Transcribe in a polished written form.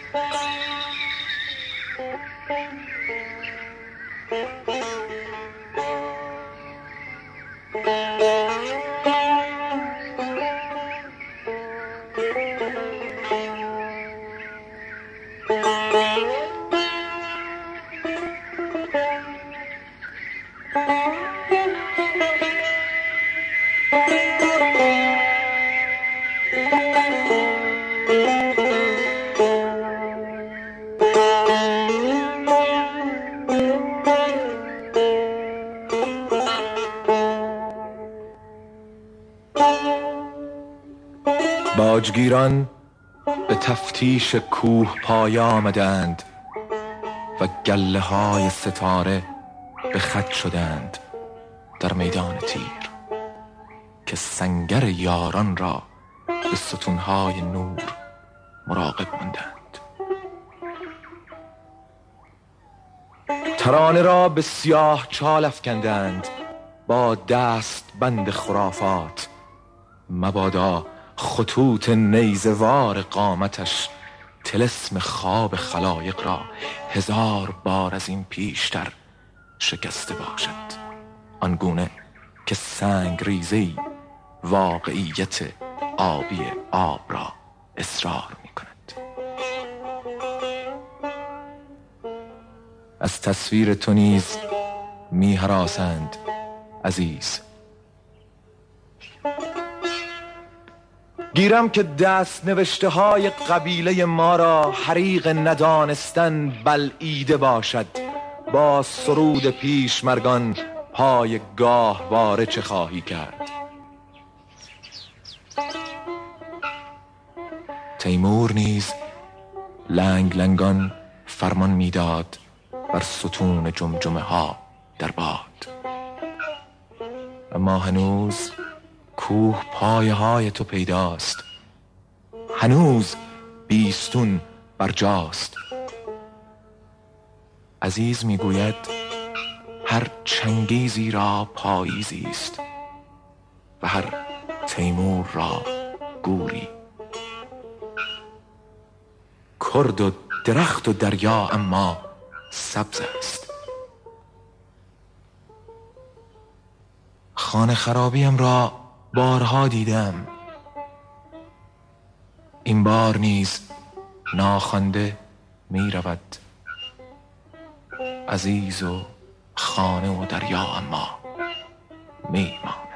باجگیران به تفتیش کوه پایه آمدند و گله های ستاره به خط شدند در میدان تیر که سنگر یاران را به ستونهای نور مراقب ماندند. ترانه را به سیاه چال افکندند با دست بند خرافات، مبادا خطوط نیزوار قامتش طلسم خواب خلایق را 1000 بار از این پیشتر شکسته باشد، آنگونه که سنگ ریزی واقعیت آبی آب را اصرار می کند. از تصویر تو نیز می هراسند عزیز. گیرم که دست نوشته های قبیله ما را حریق ندانستن بلعیده باشد، با سرود پیشمرگان پای گاهواره چه خواهی کرد؟ تیمور نیز لنگ لنگان فرمان میداد بر ستون جمجمه ها در باد، اما هنوز کوه پایه های تو پیداست، هنوز بیستون بر جاست. عزیز میگوید هر چنگیزی را پاییزی است و هر تیمور را گوری. کرد و درخت و دریا اما سبز است. خانه خرابیم را بارها دیدم، این بار نیز ناخوانده می رود. عزیز و خانه و دریا اما می ماند.